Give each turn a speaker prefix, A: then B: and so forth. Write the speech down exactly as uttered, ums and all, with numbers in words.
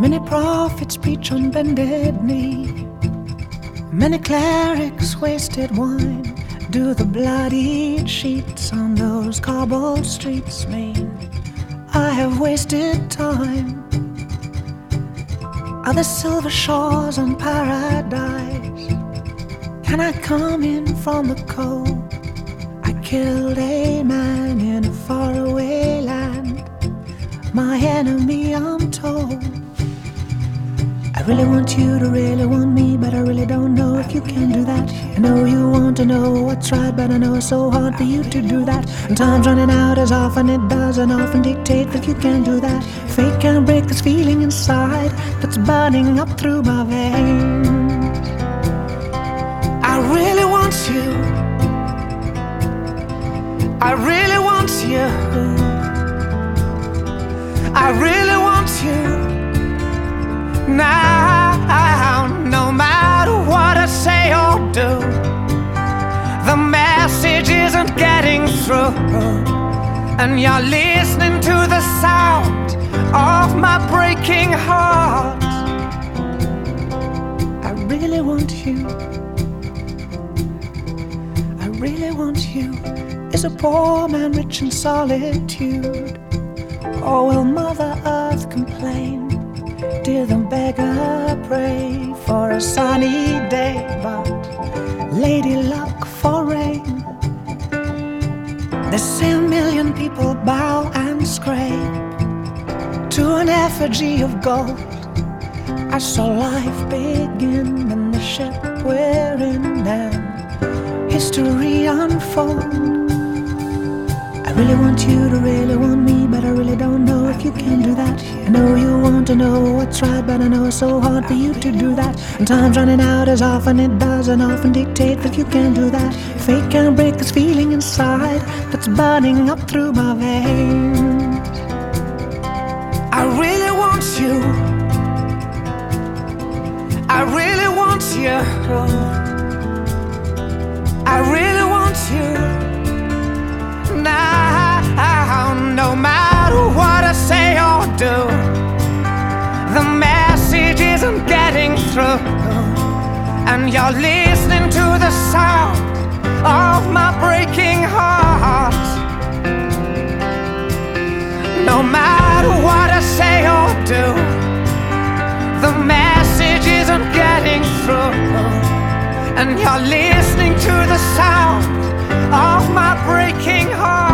A: Many prophets preach on bended knee. Many clerics wasted wine. Do the bloodied sheets on those cobbled streets mean I have wasted time? Are there silver shores on paradise? Can I come in from the cold? I killed a man in a faraway land, my enemy I'm told. I really want you to really want me, but I really don't know if you can do that. I know you want to know what's right, but I know it's so hard for you to do that. And time's running out as often it does, and often dictate that you can't do that. Fate can't break this feeling inside that's burning up through my veins. I really want you. I really want you. I really want you. Now, no matter what I say or do, the message isn't getting through, and you're listening to the sound of my breaking heart. I really want you. I really want you. Is a poor man rich in solitude? Or will Mother Earth complain? Dear the beggar pray for a sunny day, but Lady Luck for rain. They say a million people bow and scrape to an effigy of gold. I saw life begin in the ship we're in and history unfold. I really want you to really want me, but I really don't know if you can do that. I know you want to know what's right, but I know it's so hard for you to do that. And time's running out as often it does, and often dictate that you can't do that. Fate can't break this feeling inside that's burning up through my veins. I really want you. I really want you. I really want you. Now, no matter what I say or do, the message isn't getting through, and you're listening to the sound of my breaking heart. No matter what I say or do, the message isn't getting through, and you're listening to the sound of my breaking heart.